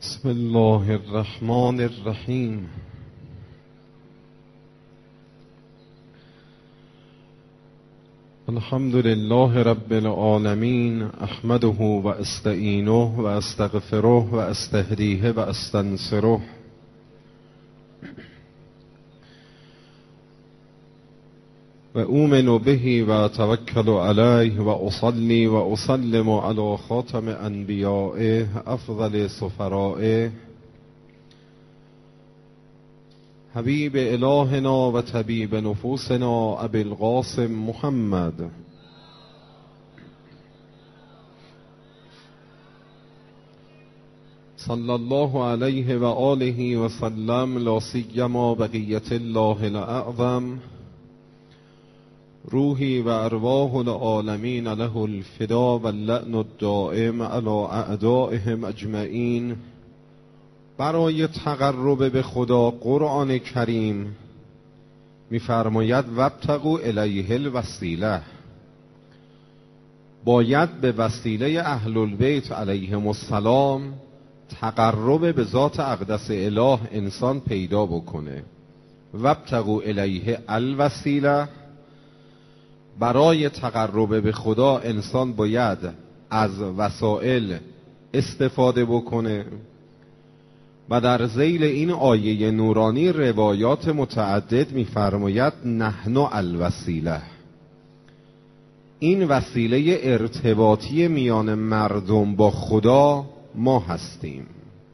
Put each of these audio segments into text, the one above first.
بسم الله الرحمن الرحیم. الحمد لله رب العالمین، احمده و استعینه و استغفره و استهدیه و استنصره. و اؤمن به و توکل علیه و اصلی و اسلم علی خاتم انبیائه افضل سفرائه حبیب الهنا و طبیب نفوسنا ابی القاسم محمد صلی الله علیه و آله و سلم، لا سیما بقیت الله الاعظم، روحی و ارواح العالمین له الفدا و اللعن الدائم علی اعدائهم اجمعین. برای تقرب به خدا قرآن کریم می‌فرماید وابتغوا الیه الوسیله، باید به وسیله اهل البیت علیهم السلام تقرب به ذات اقدس اله انسان پیدا بکنه. وابتغوا الیه الوسیله، برای تقرب به خدا انسان باید از وسائل استفاده بکنه. و در ذیل این آیه نورانی روایات متعدد می‌فرماید نحن الوسیله، این وسیله ارتباطی میان مردم با خدا ما هستیم.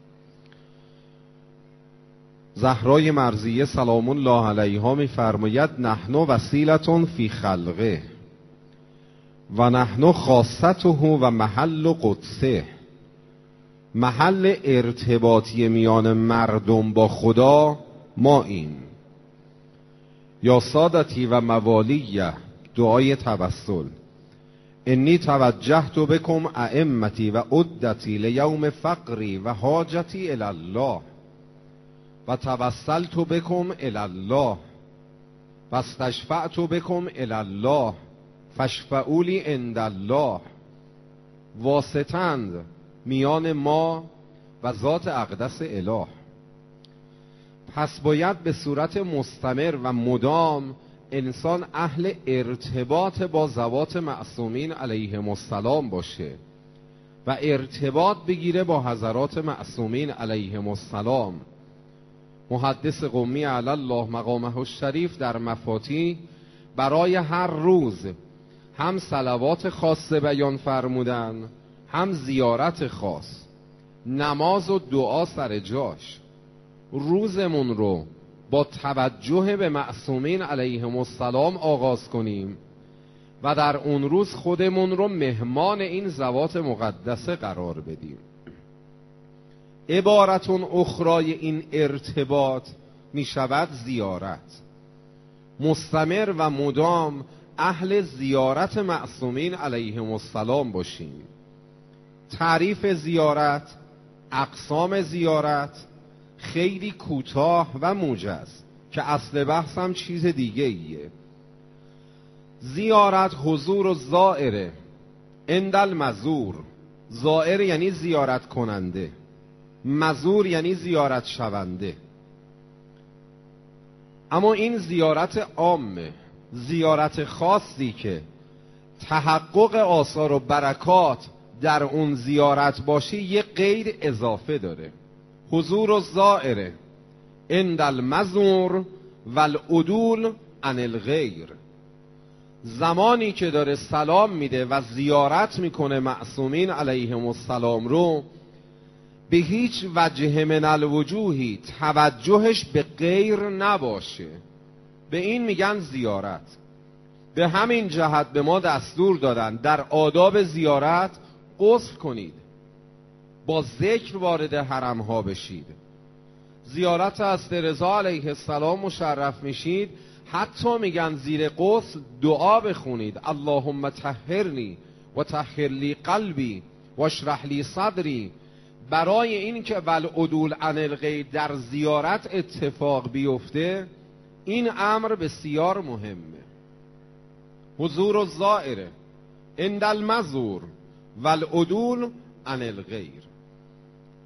زهرای مرضیه سلام الله علیها می‌فرماید نحن وسیلة فی خلقه و نحن خاصته و محل قدسه، محل ارتباطی میان مردم با خدا ما این. یا سادتی و موالیه، دعای توسل. انی توجهت بکم ائمتی و عدتی لیوم فقری و حاجتی الی الله و توسلت بکم الی الله و استشفعت بکم الی الله فاشفعوا لی عند الله. واسطند میان ما و ذات اقدس اله. پس باید به صورت مستمر و مدام انسان اهل ارتباط با ذوات معصومین علیهم السلام باشه و ارتباط بگیره با حضرات معصومین علیهم السلام. محدث قمی علی الله مقامه الشریف در مفاتیح برای هر روز هم صلوات خاصه بیان فرمودن، هم زیارت خاص، نماز و دعا سر جاش. روزمون رو با توجه به معصومین علیهم السلام آغاز کنیم و در اون روز خودمون رو مهمان این ذوات مقدسه قرار بدیم. عبارتون اخرای این ارتباط می شود زیارت. مستمر و مدام اهل زیارت معصومین علیهم السلام باشیم. تعریف زیارت، اقسام زیارت خیلی کوتاه و موجز که اصل بحث هم چیز دیگه ایه. زیارت حضور و زائره عند المزور. زائر یعنی زیارت کننده، مزور یعنی زیارت شونده. اما این زیارت عامه، زیارت خاصی که تحقق آثار و برکات در اون زیارت باشه یه قید اضافه داره. حضور و زائره عند المزور والعدول عن الغیر. زمانی که داره سلام میده و زیارت میکنه معصومین علیهم السلام رو، به هیچ وجه من الوجوهی توجهش به غیر نباشه، به این میگن زیارت. به همین جهت به ما دستور دادن در آداب زیارت غسل کنید، با ذکر وارد حرم ها بشید. زیارت حضرت رضا علیه السلام مشرف میشید، حتی میگن زیر غسل دعا بخونید اللهم طهرنی و طهر لی قلبی و اشرح لی صدری، برای این که والعدول عن الغیر در زیارت اتفاق بیفته. این امر بسیار مهمه. حضور الزائره عند المزور والعدول عن الغیر.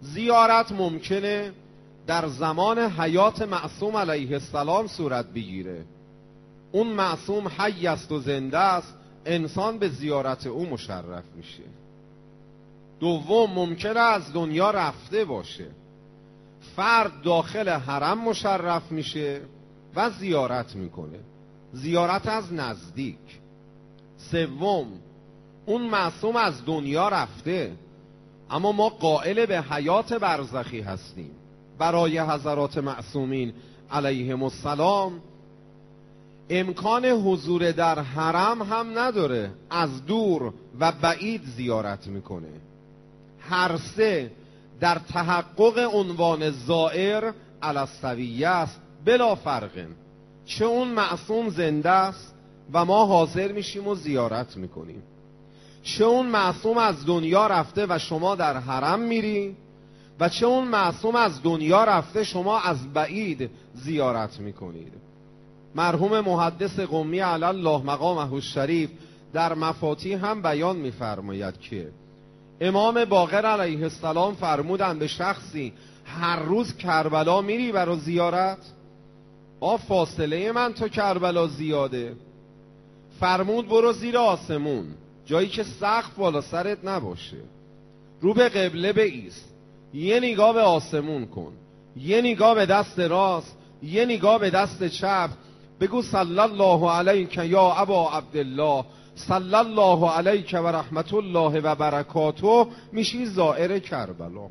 زیارت ممکنه در زمان حیات معصوم علیه السلام صورت بگیره. اون معصوم حی است و زنده است، انسان به زیارت او مشرف میشه. دوم، ممکنه از دنیا رفته باشه، فرد داخل حرم مشرف میشه و زیارت میکنه، زیارت از نزدیک. سوم، اون معصوم از دنیا رفته اما ما قائل به حیات برزخی هستیم. برای حضرات معصومین علیهم السلام امکان حضور در حرم هم نداره، از دور و بعید زیارت میکنه. هر سه در تحقق عنوان زائر علی السویه است، بلا فرق. چه اون معصوم زنده است و ما حاضر میشیم و زیارت میکنیم، چه اون معصوم از دنیا رفته و شما در حرم میری، و چه اون معصوم از دنیا رفته شما از بعید زیارت میکنید. مرحوم محدث قمی علی الله مقامه الشریف در مفاتیح هم بیان میفرماید که امام باقر علیه السلام فرمودند به شخصی هر روز کربلا میری برای زیارت؟ فاصله من تا کربلا زیاده. فرمود برو زیر آسمون، جایی که سقف بالا سرت نباشه، رو به قبله بایست، یه نگاه به آسمون کن، یه نگاه به دست راست، یه نگاه به دست چپ، بگو صلی الله علیک یا ابا عبدالله، صلی الله علیک و رحمت الله و برکاته، میشی زائر کربلا.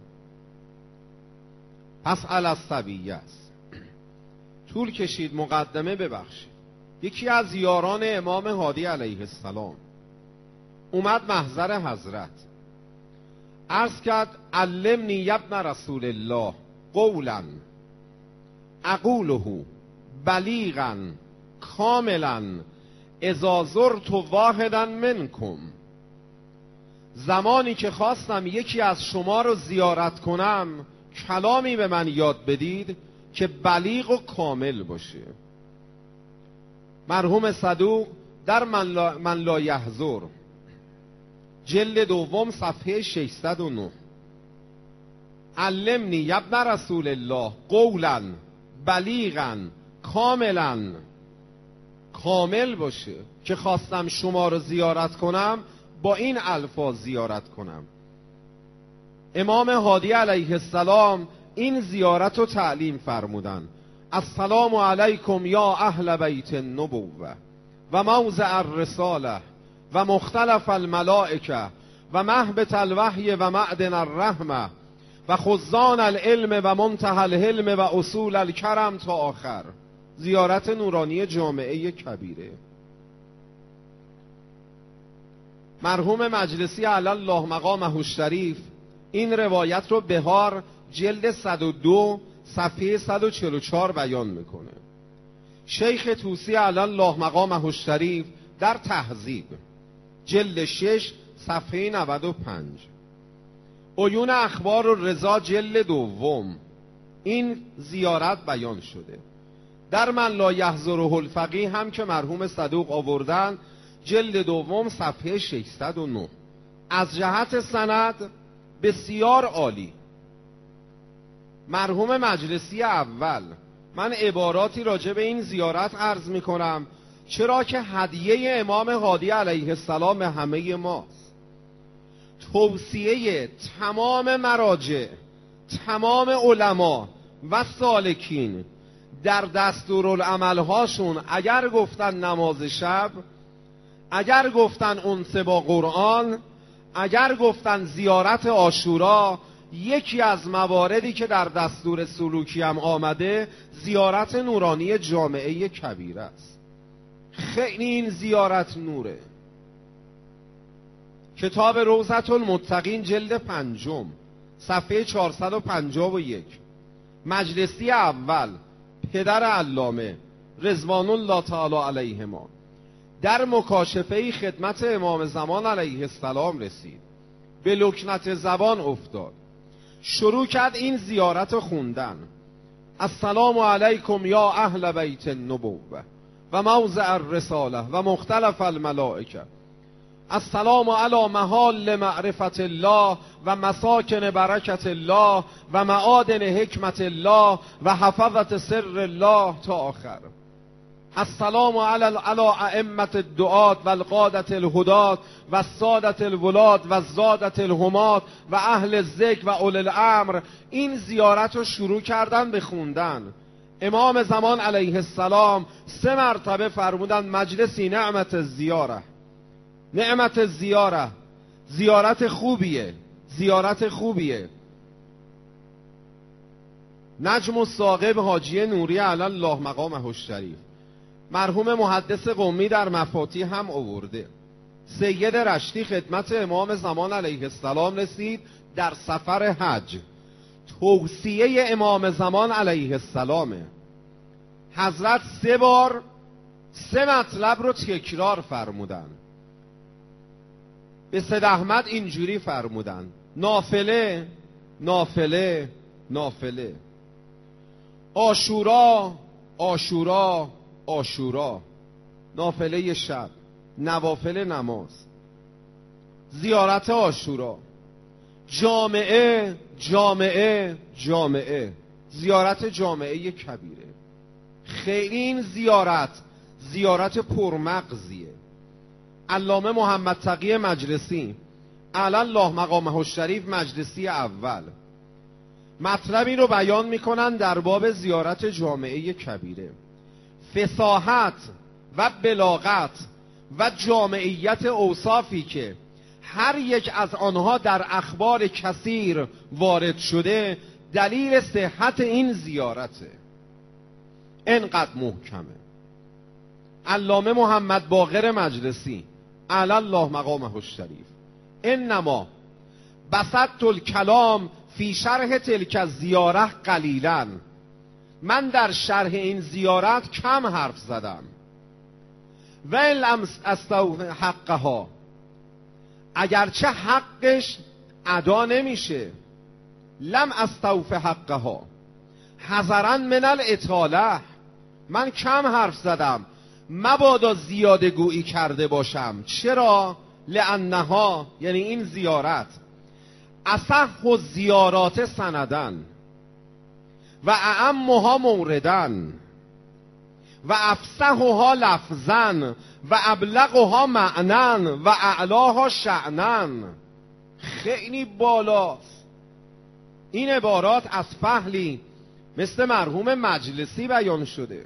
پس علی السویه است. طول کشید مقدمه، ببخشید. یکی از یاران امام هادی علیه السلام اومد محضر حضرت، عرض کرد علمنی یبن رسول الله قولا اقوله بلیغا کاملا اذا زرت واحدا منکم. زمانی که خواستم یکی از شما رو زیارت کنم کلامی به من یاد بدید که بلیغ و کامل باشه. مرحوم صدوق در من لا یحضر جلد دوم صفحه 609 علمنی یبن رسول الله قولا بلیغا کاملا، کامل باشه که خواستم شما رو زیارت کنم با این الفاظ زیارت کنم. امام هادی علیه السلام این زیارت رو تعلیم فرمودن: السلام علیکم یا اهل بیت النبوه و موضع الرساله و مختلف الملائکه و مهبط الوحی و معدن الرحمه و خزان العلم و منتهى الحلم و اصول الکرم تا آخر. زیارت نورانی جامعه کبیره. مرحوم مجلسی علی الله مقامه الشریف این روایت رو بهار جلد 102 صفحه 144 بیان میکنه. شیخ طوسی علی الله مقامه الشریف در تهذیب جلد 6 صفحه 95، عیون اخبار الرضا جلد دوم این زیارت بیان شده. در من لا یحضره الفقیه هم که مرحوم صدوق آوردن جلد دوم صفحه 609. از جهت سند بسیار عالی. مرحوم مجلسی اول، من عباراتی راجع به این زیارت عرض می کنم چرا که هدیه امام هادی علیه السلام به همه ماست. توصیه تمام مراجع، تمام علما و سالکین در دستورالعملهاشون اگر گفتن نماز شب، اگر گفتن انس با قرآن، اگر گفتن زیارت عاشورا، یکی از مواردی که در دستور سلوکی هم آمده زیارت نورانی جامعه کبیره است. خیلی این زیارت نوره. کتاب روضة المتقین جلد 5 صفحه 451، مجلسی اول پدر علامه رضوان الله تعالی علیهما در مکاشفه خدمت امام زمان علیه السلام رسید، به لکنت زبان افتاد، شروع کرد این زیارت خوندن: السلام علیکم یا اهل بیت النبوه و موضع الرساله و مختلف الملائکه السلام علی محال معرفت الله و مساکن برکت الله و معادن حکمت الله و حفظت سر الله تا آخر. السلام علی ائمة الدعاة و القادة الهداة و السادة الولاد و الزادة الهمات و اهل الذکر و اولي الامر. این زیارت رو شروع کردن به خوندن. امام زمان علیه السلام 3 مرتبه فرمودن مجلسی نعمت الزیاره، نعمت الزیاره، زیارت خوبیه، زیارت خوبیه. نجم الثاقب حاجی نوری علی الله مقامه الشریف، مرحوم محدث قمی در مفاتیح هم آورده. سید رشتی خدمت امام زمان علیه السلام رسید در سفر حج، توصیه امام زمان علیه السلامه. حضرت 3 بار 3 مطلب رو تکرار فرمودن. به سید احمد اینجوری فرمودن: نافله نافله نافله، عاشورا عاشورا عاشورا، نافله شب، نوافل نماز، زیارت عاشورا، جامعه جامعه جامعه، زیارت جامعه کبیره. خیلی این زیارت پرمغزیه. علامه محمد تقی مجلسی علی الله مقامه الشریف مجلسی اول مطلبی رو بیان میکنن در باب زیارت جامعه کبیره. فصاحت و بلاغت و جامعیت اوصافی که هر یک از آنها در اخبار کثیر وارد شده دلیل صحت این زیارته. اینقدر محکمه. علامه محمد باقر مجلسی علی الله مقامه الشریف: انما بسطت الکلام فی شرح تلک الزیاره قلیلا، من در شرح این زیارت کم حرف زدم. و لم استوفی حقها، اگرچه حقش ادا نمیشه. لم استوفی حقها حذرا من الاطاله، من کم حرف زدم مبادا زیاده گویی کرده باشم. چرا؟ لانها، یعنی این زیارت، اصح الزیارات سندن و اعمها موردن و افصحها لفظا و ابلغها معنن و اعلاها شأنن. خیلی بالاست. این عبارات از فحلی مثل مرحوم مجلسی بیان شده.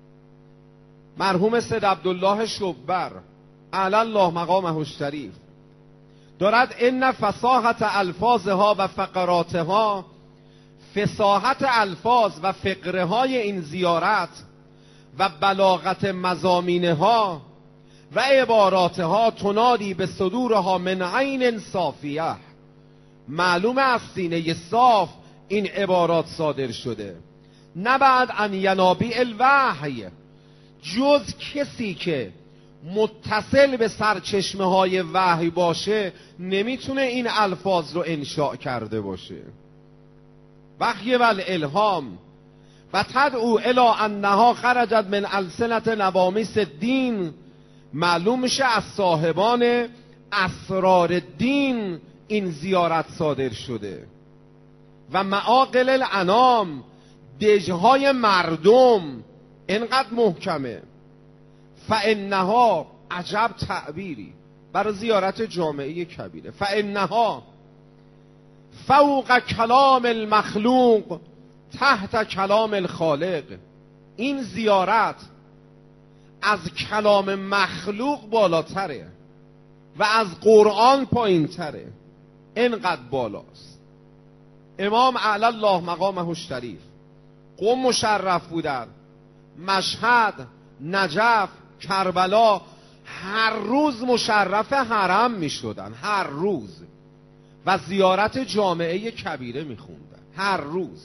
مرحوم سید عبدالله شبر علی الله مقامه الشریف دارد ان فصاحت الفاظها و فقراتها، فصاحت الفاظ و فقره های این زیارت و بلاغت مضامینها و عباراتها تنادی به صدورها من عین صافیه، معلوم از سینه صاف این عبارات صادر شده. نه بعد ان ینابی الوحی، جز کسی که متصل به سرچشمه های وحی باشه نمیتونه این الفاظ رو انشاء کرده باشه. وحی و الالهام و تدعو الی انها خرجت من السنة نوامیس الدین، معلوم میشه از صاحبان اسرار دین این زیارت صادر شده. و معاقل الانام، دژهای مردم، اینقدر محکمه. فانها، عجب تعبیری برای زیارت جامعه کبیره، فانها فوق کلام المخلوق تحت کلام الخالق. این زیارت از کلام مخلوق بالاتره و از قرآن پایین تره. اینقدر بالاست. امام اعلی الله مقامه الشریف قم مشرف بودن، مشهد، نجف، کربلا، هر روز مشرف حرم می شدن، هر روز، و زیارت جامعه کبیره می خوندن هر روز.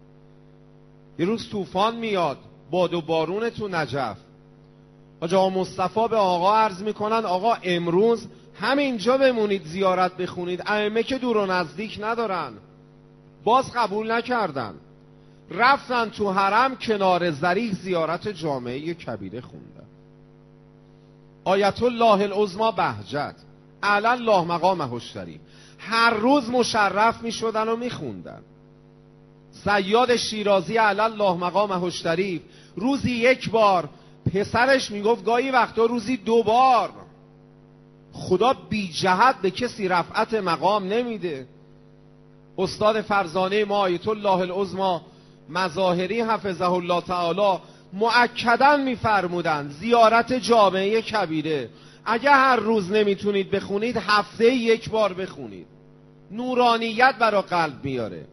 یه روز طوفان میاد، باد و بارون تو نجف، حاج آقا مصطفی به آقا عرض میکنن آقا امروز همینجا بمونید زیارت بخونید، ائمه که دور و نزدیک ندارن. باز قبول نکردن، رفتن تو حرم کنار ذریح زیارت جامعه کبیره خوندن. آیت الله العظمی بهجت علی الله مقامه الشریف. هر روز مشرف می شدن و می خوندن. صیاد شیرازی علی الله مقامه الشریف روزی 1 بار، پسرش میگفت گاهی وقتا روزی 2 بار. خدا بی جهت به کسی رفعت مقام نمیده. استاد فرزانه ما آیت الله العظمی مظاهری حفظه الله تعالی مؤکداً میفرمودن زیارت جامعه کبیره اگه هر روز نمیتونید بخونید، هفته 1 بار بخونید. نورانیت برای قلب میاره.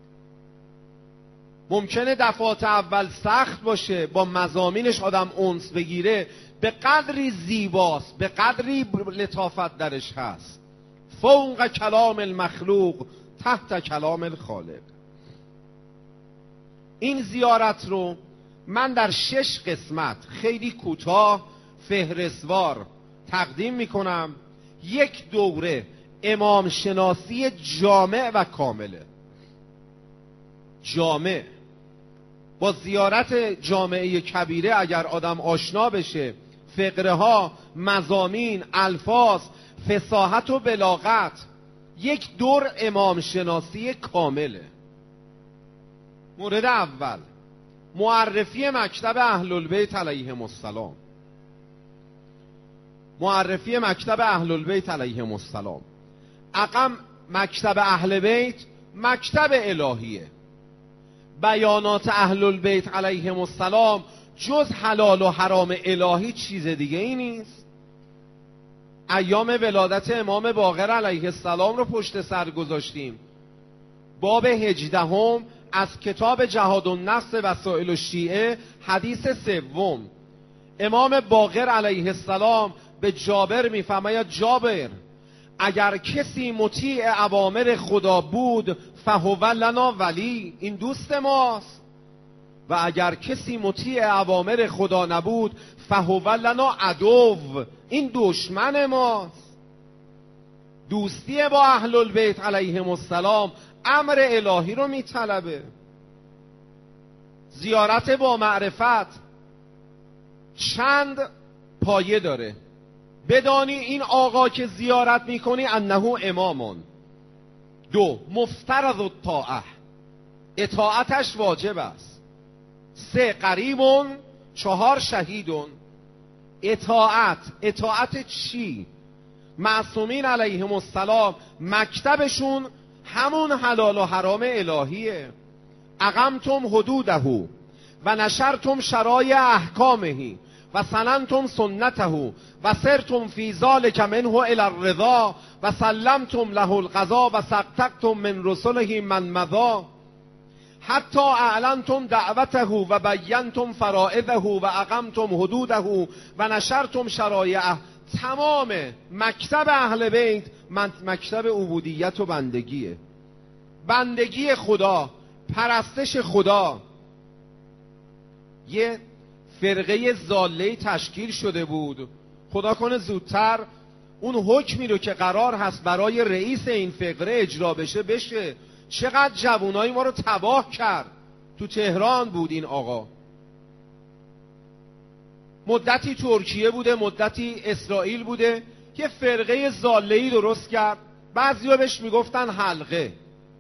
ممکنه دفعات اول سخت باشه، با مضامینش آدم انس بگیره، به قدری زیباست، به قدری لطافت درش هست. فوق کلام المخلوق تحت کلام الخالق. این زیارت رو من در 6 قسمت خیلی کوتاه فهرستوار تقدیم میکنم. 1 دوره امام شناسی جامع و کامله. جامع با زیارت جامعه کبیره اگر آدم آشنا بشه، فقره ها، مضامین، الفاظ، فصاحت و بلاغت، 1 دور امام شناسی کامله. مورد اول معرفی مکتب اهل البیت علیهم السلام. معرفی مکتب اهل البیت علیهم السلام. اقم مکتب اهل بیت مکتب الهیه. بیانات اهل البیت علیهم السلام جز حلال و حرام الهی چیز دیگه ای نیست. ایام ولادت امام باقر علیه السلام رو پشت سر گذاشتیم. باب 18 از کتاب جهاد النفس وسائل الشیعه، حدیث 3. امام باقر علیه السلام به جابر میفرماید جابر اگر کسی مطیع اوامر خدا بود فهو لنا ولی، این دوست ماست، و اگر کسی مطیع اوامر خدا نبود فهو لنا عدو، این دشمن ماست. دوستی با اهل البیت علیهم السلام امر الهی رو میطلبه. زیارت با معرفت چند پایه داره. بدانی این آقا که زیارت میکنی انه امامون. 2 مفترض الطاعه، اطاعتش واجب است. 3 قریبون. 4 شهیدون. اطاعت چی؟ معصومین علیهم السلام مکتبشون همون حلال و حرام الهیه. اقمتم حدوده و نشرتم شرایع احکامه و سننتم سنته و سرتم فی ذلک منه الی الرضا و سلمتم له القضا و سقطتم من رسله من مضا حتی اعلنتم دعوته و بینتم فرائضه و اقمتم حدوده و نشرتم شرایعه. تمام مکتب اهل بیت مکتب عبودیت و بندگیه. بندگی خدا، پرستش خدا. یه فرقه ضاله تشکیل شده بود، خدا کنه زودتر اون حکمی رو که قرار هست برای رئیس این فرقه اجرا بشه. چقدر جوانای ما رو تباه کرد. تو تهران بود این آقا، مدتی ترکیه بوده، مدتی اسرائیل بوده. یه فرقه ضاله‌ای درست کرد، بعضیا بهش میگفتن حلقه.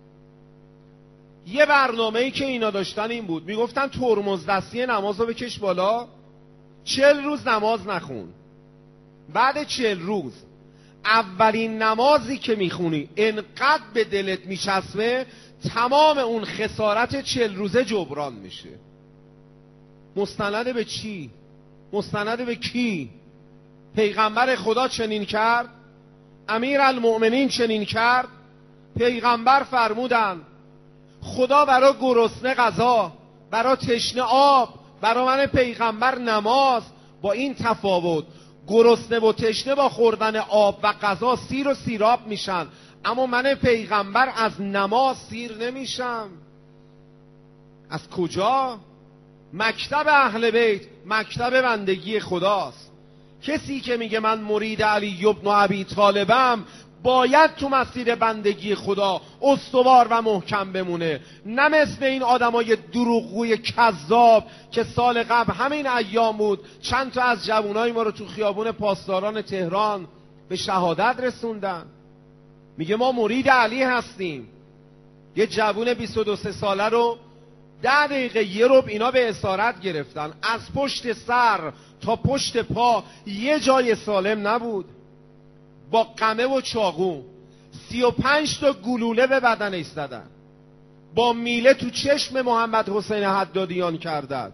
یه برنامه‌ای که اینا داشتن این بود، میگفتن ترمز دستی نماز رو بکش بالا، 40 روز نماز نخون. بعد 40 روز اولین نمازی که میخونی انقدر به دلت میچسبه تمام اون خسارت 40 روزه جبران میشه. مستند به چی؟ مستند به کی؟ پیغمبر خدا چنین کرد؟ امیر المؤمنین چنین کرد؟ پیغمبر فرمودن خدا برا گرسنه غذا، برا تشنه آب، برا من پیغمبر نماز. با این تفاوت گرسنه و تشنه با خوردن آب و غذا سیر و سیراب میشن، اما من پیغمبر از نماز سیر نمیشم. از کجا؟ مکتب اهل بیت مکتب بندگی خداست. کسی که میگه من مرید علی ابن ابی طالبم باید تو مسیر بندگی خدا استوار و محکم بمونه، نه مثل این آدمای دروغگوی کذاب که سال قبل همین ایام بود چند تا از جوانای ما رو تو خیابون پاسداران تهران به شهادت رسوندن. میگه ما مرید علی هستیم. یه جوون 22 ساله رو 10 دقیقه یه ربع اینا به اسارت گرفتن، از پشت سر تا پشت پا یه جای سالم نبود، با قمه و چاقو 35 تا گلوله به بدنش زدن، با میله تو چشم محمد حسین حدادیان کردن،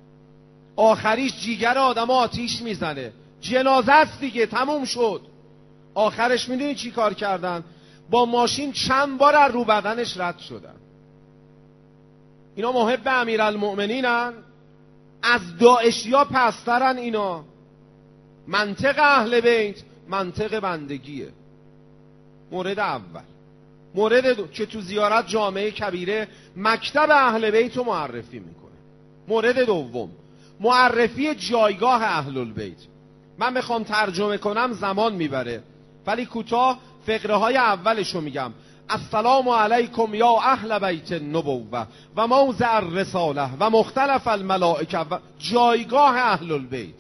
آخریش جیگر آدم آتیش میزنه، جنازه است دیگه، تموم شد. آخرش میدونی چی کار کردن؟ با ماشین چند بار از رو بدنش رد شدن. اینا محب امیرالمؤمنینن، از داعشیا پسترن. اینا منطق اهل بیت منطق بندگیه. مورد اول. مورد دو که تو زیارت جامعه کبیره مکتب اهل بیت رو معرفی میکنه. مورد دوم معرفی جایگاه اهل البیت. من بخوام ترجمه کنم زمان میبره، ولی کوتاه فقره های اولشو میگم. السلام علیکم یا اهل بیت النبوه و موضع الرساله و مختلف الملائکه و جایگاه اهل البیت.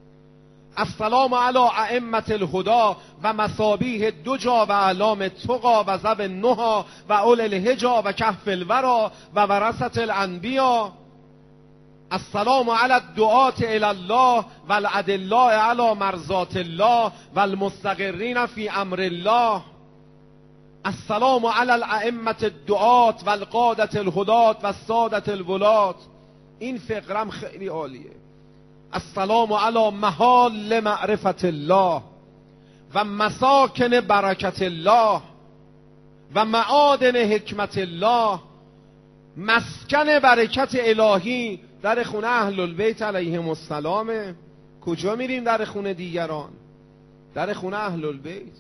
السلام علی ائمه الهدی و مصابیح دجا و اعلام تقا و ذو النهی و اول الحجا و کهف الورا و ورثه الانبیا. السلام علی الدعاة الی الله و الادلاء علی مرضات الله و المستقرین فی امر الله. السلام علی الائمه الدعاة و القادة الهداة و السادة الولاة. این فقرم خیلی عالیه. السلام علی محال معرفت الله و مساکن برکت الله و معادن حکمت الله. مسکن برکت الهی در خونه اهل البیت علیهم السلام. کجا میریم در خونه دیگران؟ در خونه اهل البیت.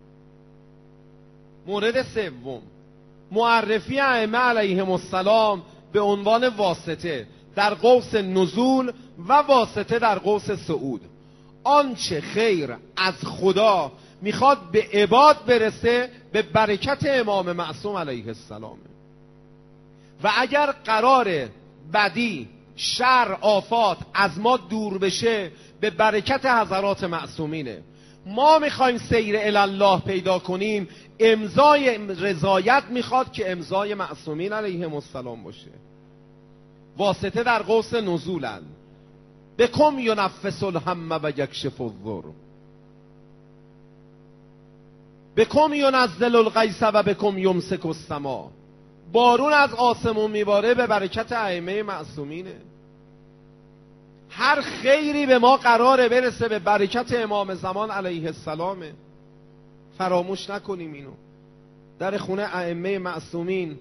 مورد سوم معرفی ائمه علیهم السلام به عنوان واسطه در قوس نزول و واسطه در قوس صعود. آنچه خیر از خدا میخواد به عباد برسه به برکت امام معصوم علیه السلام، و اگر قرار بدی شر آفات از ما دور بشه به برکت حضرات معصومینه. ما میخوایم سیر الله پیدا کنیم، امضای رضایت میخواد که امضای معصومین علیهم السلام باشه. واسطه در قوس نزولن. بکم ینفس الهم و یکشف الضر، بکم ینزل الغیث و بکم یمسک السما. بارون از آسمون میباره به برکت ائمه معصومینه. هر خیری به ما قراره برسه به برکت امام زمان علیه السلامه. فراموش نکنیم اینو. در خونه ائمه معصومین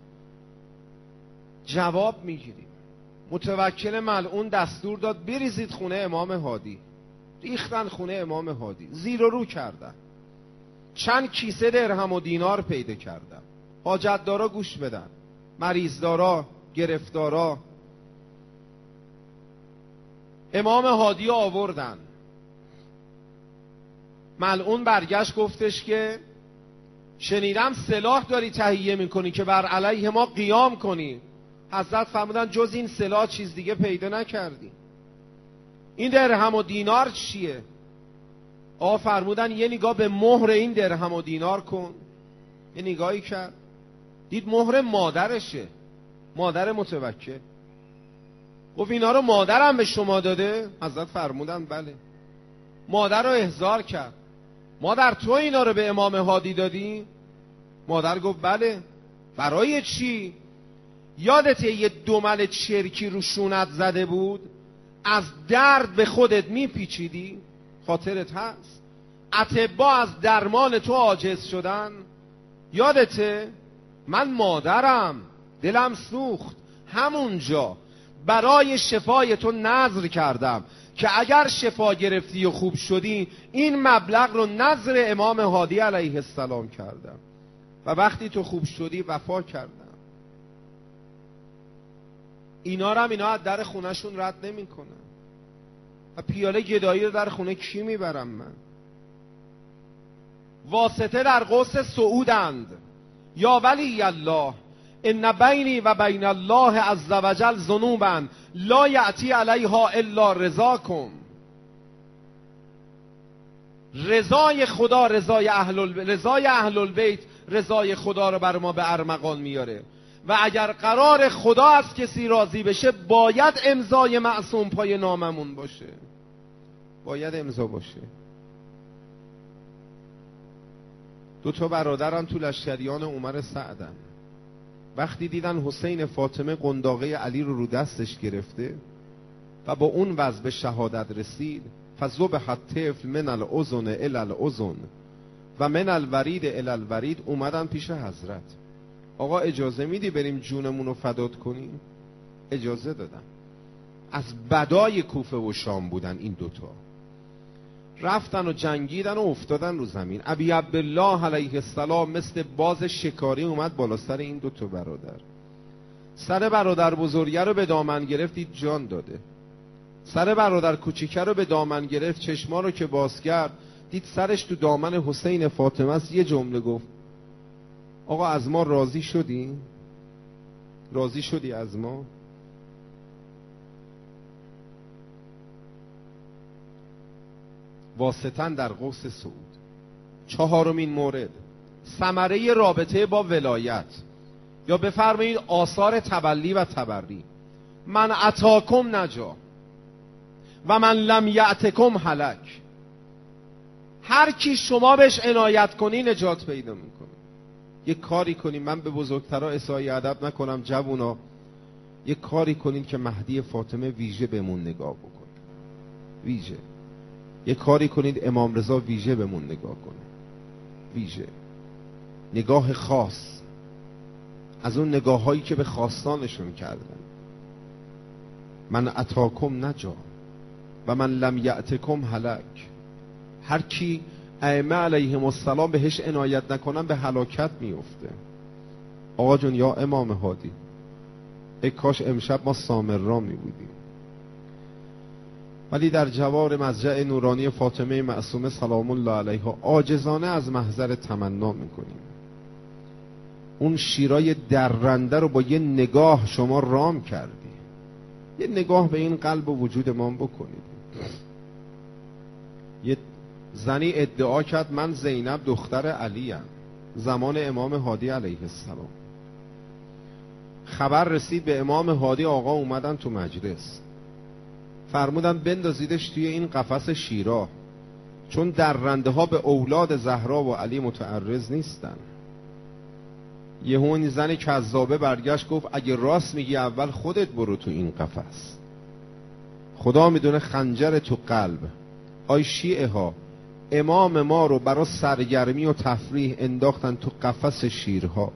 جواب میگیریم. متوکل ملعون دستور داد بریزید خونه امام هادی. ریختن خونه امام هادی، زیر و رو کردن. چند کیسه درهم و دینار پیدا کردن. حاجتدارا گوش بدن، مریضدارا، گرفتارا. امام هادی آوردن. ملعون برگشت گفتش که شنیدم سلاح داری تهیه میکنی که بر علیه ما قیام کنی. حضرت فرمودن جز این سلاح چیز دیگه پیدا نکردی. این درهم و دینار چیه؟ آقا فرمودن یه نگاه به مهر این درهم و دینار کن. یه نگاهی کرد، دید مهر مادرشه، مادر متوکل. گفت اینا رو مادرم به شما داده؟ حضرت فرمودن بله. مادر رو احضار کرد. مادر تو اینا رو به امام هادی دادی؟ مادر گفت بله. برای چی؟ یادته یه دمل چرکی رو شونت زده بود، از درد به خودت میپیچیدی؟ خاطرت هست؟ اطبا از درمان تو عاجز شدن؟ یادته؟ من مادرم دلم سوخت، همونجا برای شفای تو نذر کردم که اگر شفا گرفتی و خوب شدی این مبلغ رو نذر امام هادی علیه السلام کردم و وقتی تو خوب شدی وفا کردم. اینا رو هم اینا از در خونهشون رد نمی کنن. و پیاله گدایی رو در خونه کی میبرم من؟ واسطه در قوس صعودند. یا ولی الله ان بینی و بین الله عز وجل ذنوبا لا یأتی علیها الا رضاکم. رضای خدا رضای اهل البیت رضای خدا رو بر ما به ارمغان میاره و اگر قرار خدا از کسی راضی بشه باید امضای معصوم پای ناممون باشه، باید امضا باشه. دو تا برادرم تو لشکریان عمر سعدن. وقتی دیدن حسین فاطمه قنداقه علی رو دستش گرفته و با اون وضع به شهادت رسید، فذبح الطفل من الاذن الی الاذن و من الورید الی الورید، اومدن پیش حضرت. آقا اجازه میدی بریم جونمون رو فدات کنیم؟ اجازه دادم. از بدای کوفه و شام بودن این دوتا، رفتن و جنگیدن و افتادن رو زمین. ابی عبدالله علیه السلام مثل باز شکاری اومد بالا سر این دوتا برادر. سر برادر بزرگه رو به دامن گرفت، دید جان داده. سر برادر کوچیکه رو به دامن گرفت، چشما رو که باز کرد دید سرش تو دامن حسین فاطمه است. یه جمله گفت: آقا از ما راضی شدی؟ راضی شدی از ما؟ واسطاً در قوس سعود. چهارمین مورد، ثمره رابطه با ولایت، یا بفرمایید آثار تبلی و تبری. من اتاکم نجا و من لم یأتکم هلک. هر کی شما بهش عنایت کنی نجات پیدا میکنه. یک کاری کنیم، من به بزرگترا اسای ادب نکنم، جوونا یک کاری کنین که مهدی فاطمه ویژه بهمون نگاه بکنه، ویژه. یک کاری کنید امام رضا ویژه بهمون نگاه کنه، ویژه. نگاه خاص، از اون نگاه هایی که به خواستانشون کردن. من اتاکم نجا و من لم یأتکم هلک. هر کی ائمه علیهم السلام بهش عنایت نکنن به هلاکت میفته. آقا جون یا امام هادی، ای کاش امشب ما سامرا می بودیم. ولی در جوار مضجع نورانی فاطمه معصومه سلام الله علیها عاجزانه از محضر تمنا میکنیم. اون شیرای درنده رو با یه نگاه شما رام کردی. یه نگاه به این قلب و وجود ما بکنید. یه زنی ادعا کرد من زینب دختر علیم، زمان امام هادی علیه السلام. خبر رسید به امام هادی، آقا اومدن تو مجلس، فرمودن بندازیدش توی این قفس شیرا، چون درنده ها به اولاد زهرا و علی متعرض نیستن. یه اون زن کذابه برگشت گفت اگه راست میگی اول خودت برو تو این قفس. خدا میدونه خنجر تو قلب. آی شیعه ها، امام ما رو برای سرگرمی و تفریح انداختن تو قفس شیرها.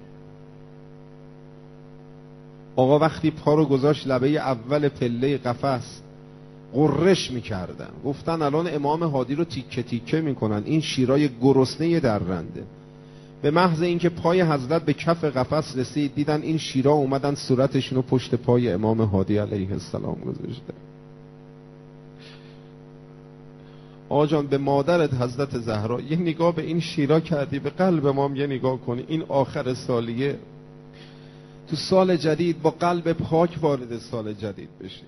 آقا وقتی پا رو گذاشت لبه اول پله قفس قرش میکردن، گفتن الان امام هادی رو تیکه تیکه میکنن، این شیرای گرسنه درنده. به محض اینکه پای حضرت به کف قفس رسید دیدن این شیرا اومدن صورتشون رو پشت پای امام هادی علیه السلام گذاشتن. آقا جان به مادرت حضرت زهرا یه نگاه به این شیرا کردی، به قلب ما یه نگاه کنی. این آخر سالیه، تو سال جدید با قلب پاک وارد سال جدید بشی.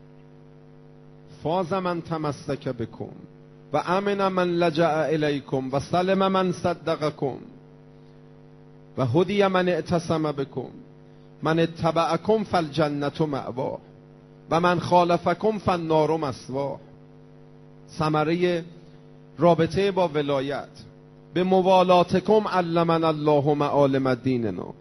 فاز من تمسک بکم و امن من لجأ الیکم و سلم من صدقکم و هدی من اعتصم بکم. من اتبعکم فالجنة مأواه و من خالفکم فالنار مثواه. ثمره رابطه با ولایت، به موالاتکم علمنا الله معالم دیننا.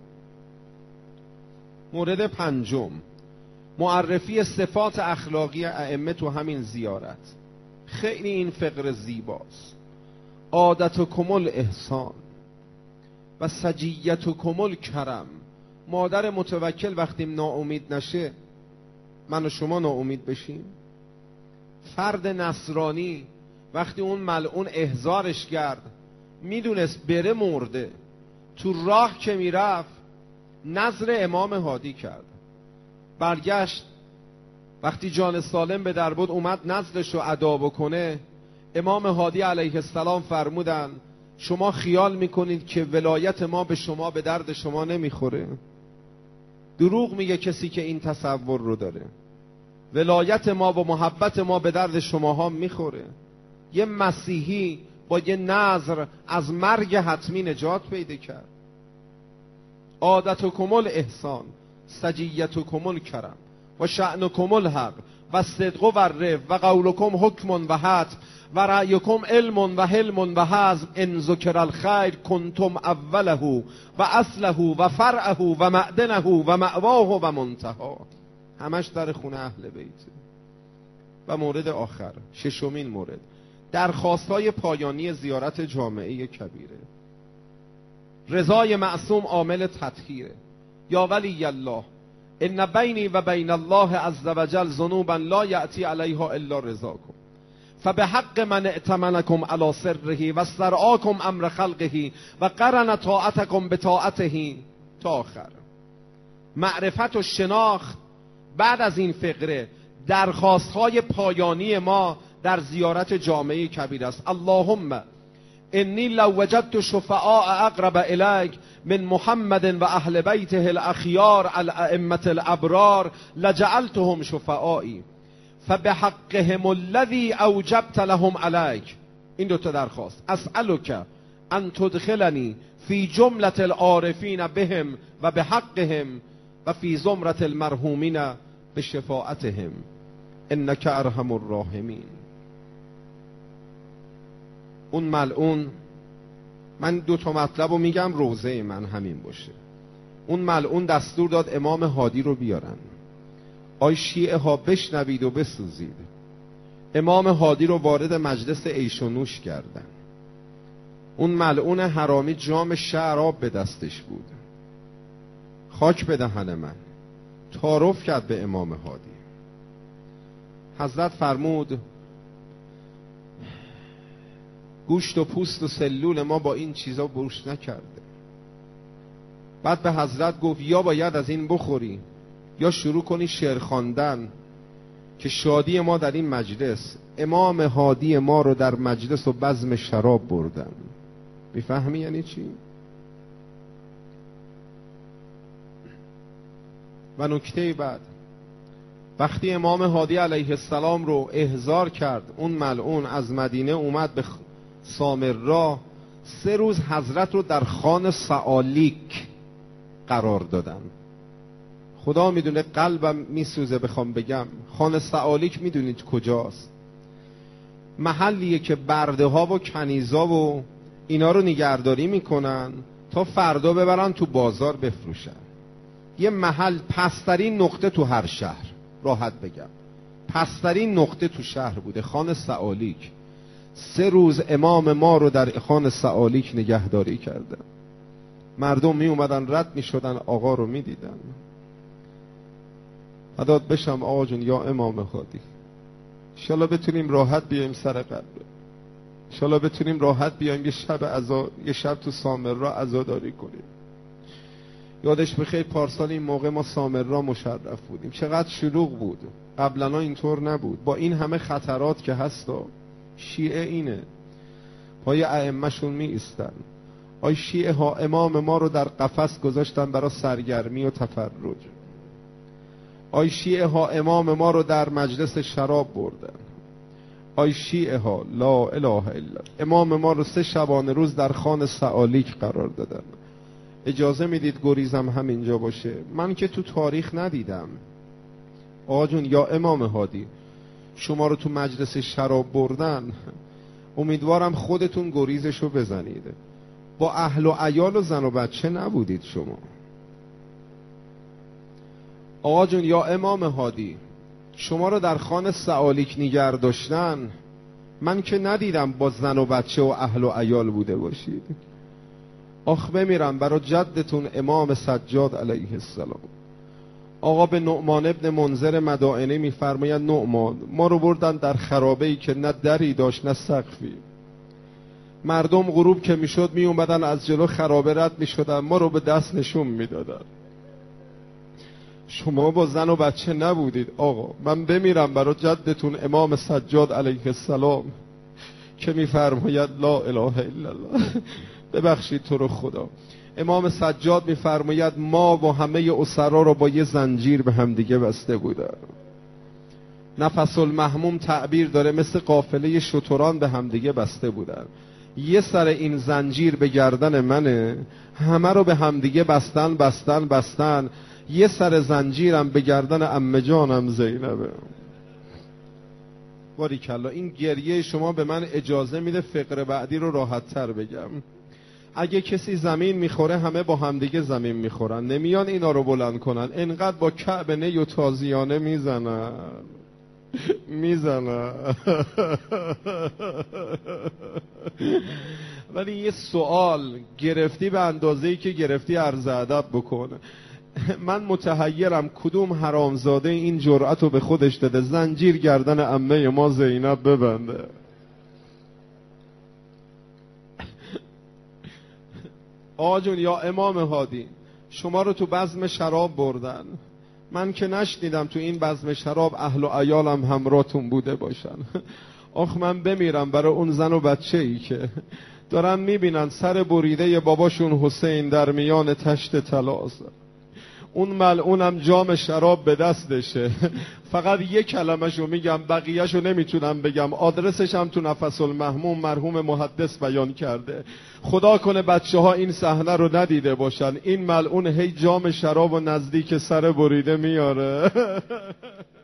مورد پنجم، معرفی صفات اخلاقی ائمه تو همین زیارت. خیلی این فقر زیباست. عادتکم الاحسان و سجیتکم الکرم. مادر متوکل وقتی ناامید نشه من و شما ناامید بشیم. فرد نصرانی وقتی اون ملعون احضارش کرد میدونست بره مرده، تو راه که میرفت نظر امام هادی کرد، برگشت وقتی جان سالم به در بود اومد نظرش رو ادا بکنه. امام هادی علیه السلام فرمودن شما خیال میکنید که ولایت ما به شما به درد شما نمیخوره؟ دروغ میگه کسی که این تصور رو داره. ولایت ما و محبت ما به درد شماها میخوره. یه مسیحی با یه نظر از مرگ حتمی نجات پیدا کرد. عادتکم الاحسان سجیتکم الکرم و شأنکم الحق و صدق و رفق و قولکم حکم و حتم و رأیکم علم و حلم و حزم ان ذکر الخیر کنتم اوله و اصله و فرعه و معدنه و مأواه و منتهی. همش در خونه اهل بیت. و مورد آخر، ششمین مورد، درخواست‌های پایانی زیارت جامعه کبیره. رضای معصوم عامل تطهیره. یا ولی الله ان بینی و بین الله عز وجل ذنوبا لا یأتی علیها الا رضاکم فبحق من ائتمنکم علی سره و استرعاکم امر خلقه و قرن طاعتکم بطاعته تا آخر. معرفت و شناخت بعد از این فقره درخواست‌های پایانی ما در زیارت جامعه کبیر است. اللهم انی لو وجدت شفعاء اقرب الیک من محمد و اهل بیته الاخیار الائمه الابرار لجعلتهم شفعائی فبحقهم الذی اوجبت لهم علیک. این دوتا درخواست. اسألک ان تدخلنی فی جملة العارفین بهم و بحقهم و فی زمرة المرحومین بشفاعتهم انک ارحم الراحمین. اون ملعون، من دو تا مطلب رو میگم روزه من همین باشه. اون ملعون دستور داد امام هادی رو بیارن. آی شیعه ها بشنوید و بسوزید. امام هادی رو وارد مجلس عیش و نوش کردن. اون ملعون حرامی جام شراب به دستش بود. خاک به دهن من. تعارف کرد به امام هادی. حضرت فرمود گوشت و پوست و سلول ما با این چیزا بروش نکرده. بعد به حضرت گفت یا باید از این بخوری یا شروع کنی شعر خواندن که شادی ما در این مجلس. امام هادی ما رو در مجلس و بزم شراب بردن. میفهمی یعنی چی؟ و نکته بعد، وقتی امام هادی علیه السلام رو احضار کرد، اون ملعون از مدینه اومد به سامرا. 3 روز حضرت رو در خان سعالیک قرار دادن. خدا میدونه قلبم میسوزه بخوام بگم. خان سعالیک میدونید کجاست؟ محلیه که برده ها و کنیزا و اینا رو نگهداری میکنن تا فردا ببرن تو بازار بفروشن. یه محل پسترین نقطه تو هر شهر، راحت بگم پسترین نقطه تو شهر بوده، خان سعالیک. 3 روز امام ما رو در خان سعالیک نگهداری کردن. مردم می اومدن رد می شدن، آقا رو می دیدن. فدات بشم آقا جون یا امام هادی، انشالله بتونیم راحت بیایم سر قبر، انشالله بتونیم راحت بیایم یه شب تو سامرا عزاداری کنیم. یادش بخیر پارسال این موقع ما سامرا مشرف بودیم. چقدر شلوغ بود. قبلا اینطور نبود. با این همه خطرات که هستا، شیعه اینه پای ائمه شون می ایستن. آی شیعه ها امام ما رو در قفس گذاشتن برای سرگرمی و تفرج. آی شیعه ها امام ما رو در مجلس شراب بردن. آی شیعه ها لا اله الا امام ما رو 3 شبانه روز در خان سعالیک قرار دادن. اجازه میدید گریزم همینجا باشه؟ من که تو تاریخ ندیدم. آقا جون یا امام هادی شما رو تو مجلس شراب بردن، امیدوارم خودتون گریزشو بزنید. با اهل و عیال و زن و بچه نبودید شما. آقا جون یا امام هادی شما رو در خان سعالیک نگه داشتن، من که ندیدم با زن و بچه و اهل و عیال بوده باشید. آخ بمیرم برای جدتون امام سجاد علیه السلام. آقا به نعمان ابن منذر مدائنه میفرماید نعمان ما رو بردن در خرابه‌ای که نه دری داشت نه سقفی. مردم غروب که میشد می اومدن از جلو خرابه رد میشدن، ما رو به دست نشون میدادن. شما با زن و بچه نبودید آقا. من بمیرم برای جدتون امام سجاد علیه السلام که میفرماید لا اله الا الله. ببخشید تو رو خدا. امام سجاد میفرماید ما و همه اسرا رو با یه زنجیر به هم دیگه بسته بودن. نفس المحموم تعبیر داره مثل قافله شتران به هم دیگه بسته بودن. یه سر این زنجیر به گردن منه، همه رو به همدیگه بستن، یه سر زنجیرم به گردن عمه جانم زینبه. باریکلا. این گریه شما به من اجازه میده فقره بعدی رو راحت تر بگم. اگه کسی زمین میخوره همه با همدیگه زمین میخورن، نمیان اینا رو بلند کنن، انقدر با کعب نی و تازیانه میزنن. ولی یه سوال گرفتی به اندازه‌ای که گرفتی عرض ادب بکنه. من متحیرم کدوم حرامزاده این جرأت رو به خودش داده زنجیر گردن عمه ما زینب ببنده. آقا جون یا امام هادی، شما رو تو بزم شراب بردن، من که نشنیدم تو این بزم شراب اهل و عیالم همراهتون بوده باشن. آخ من بمیرم برای اون زن و بچه ای که دارن میبینن سر بریده باباشون حسین در میان تشت طلاست، اون ملعونم جام شراب به دستشه. فقط یک کلمشو میگم، بقیهشو نمیتونم بگم، آدرسش هم تو نفس المحموم مرحوم محدث بیان کرده. خدا کنه بچه ها این صحنه رو ندیده باشن، این ملعون هی جام شراب و نزدیک سر بریده میاره.